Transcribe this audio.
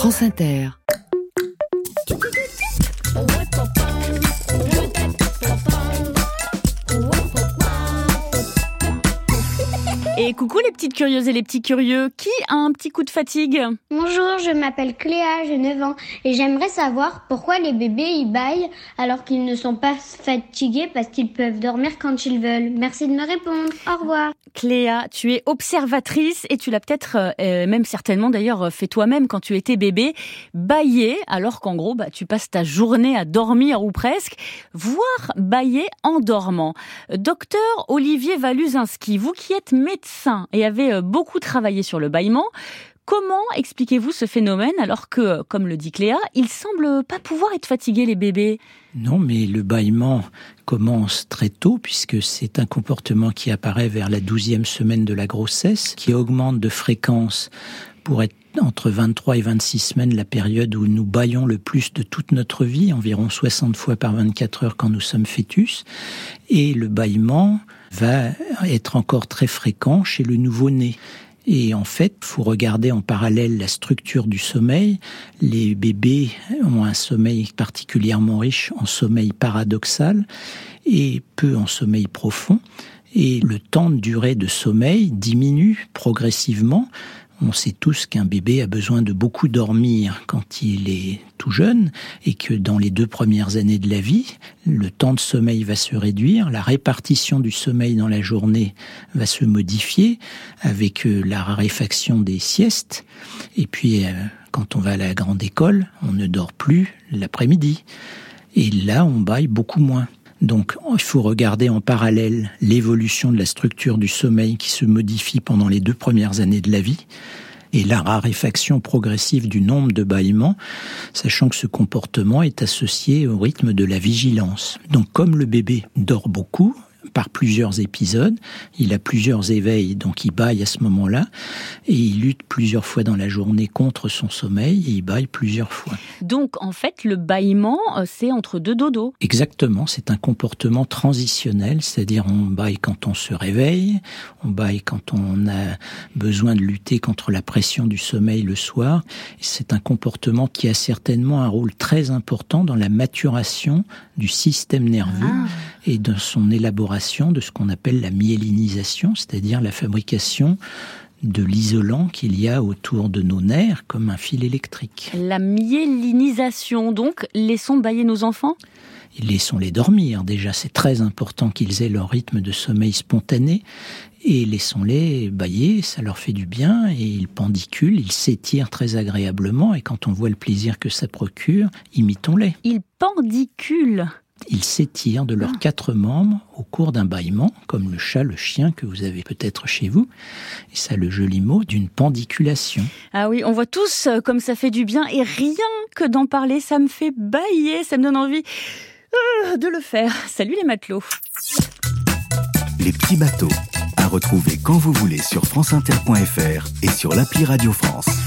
France Inter. Et coucou les petites curieuses et les petits curieux, qui a un petit coup de fatigue ? Bonjour, je m'appelle Cléa, j'ai 9 ans et j'aimerais savoir pourquoi les bébés ils bâillent alors qu'ils ne sont pas fatigués parce qu'ils peuvent dormir quand ils veulent. Merci de me répondre, au revoir. Cléa, tu es observatrice et tu l'as peut-être, même certainement d'ailleurs fait toi-même quand tu étais bébé, bâiller alors qu'en gros tu passes ta journée à dormir ou presque, voire bâiller en dormant. Docteur Olivier Waluzinski, vous qui êtes médecin et avez beaucoup travaillé sur le bâillement, comment expliquez-vous ce phénomène alors que, comme le dit Cléa, il semble pas pouvoir être fatigué les bébés ? Non, mais le bâillement commence très tôt puisque c'est un comportement qui apparaît vers la 12e semaine de la grossesse, qui augmente de fréquence pour être entre 23 et 26 semaines, la période où nous bâillons le plus de toute notre vie, environ 60 fois par 24 heures quand nous sommes fœtus. Et le bâillement va être encore très fréquent chez le nouveau-né. Et en fait, il faut regarder en parallèle la structure du sommeil. Les bébés ont un sommeil particulièrement riche en sommeil paradoxal et peu en sommeil profond. Et le temps de durée de sommeil diminue progressivement. On sait tous qu'un bébé a besoin de beaucoup dormir quand il est tout jeune et que dans les 2 premières années de la vie, le temps de sommeil va se réduire, la répartition du sommeil dans la journée va se modifier avec la raréfaction des siestes. Et puis, quand on va à la grande école, on ne dort plus l'après-midi. Et là, on bâille beaucoup moins. Donc, il faut regarder en parallèle l'évolution de la structure du sommeil qui se modifie pendant les 2 premières années de la vie et la raréfaction progressive du nombre de bâillements, sachant que ce comportement est associé au rythme de la vigilance. Donc, comme le bébé dort beaucoup, par plusieurs épisodes, il a plusieurs éveils, donc il bâille à ce moment-là, et il lutte plusieurs fois dans la journée contre son sommeil, et il bâille plusieurs fois. Donc en fait, le bâillement, c'est entre 2 dodos. Exactement, c'est un comportement transitionnel, c'est-à-dire on bâille quand on se réveille, on bâille quand on a besoin de lutter contre la pression du sommeil le soir. C'est un comportement qui a certainement un rôle très important dans la maturation du système nerveux et dans son élaboration de ce qu'on appelle la myélinisation, c'est-à-dire la fabrication de l'isolant qu'il y a autour de nos nerfs comme un fil électrique. La myélinisation, donc, laissons bâiller nos enfants ? Laissons-les dormir, déjà c'est très important qu'ils aient leur rythme de sommeil spontané et laissons-les bâiller, ça leur fait du bien et ils pendiculent, ils s'étirent très agréablement et quand on voit le plaisir que ça procure, imitons-les. Ils pendiculent. Ils s'étirent de leurs 4 membres au cours d'un bâillement, comme le chat, le chien que vous avez peut-être chez vous. Et ça a le joli mot d'une pendiculation. Ah oui, on voit tous comme ça fait du bien et rien que d'en parler, ça me fait bâiller, ça me donne envie de le faire. Salut les matelots. Les petits bateaux, à retrouver quand vous voulez sur franceinter.fr et sur l'appli Radio France.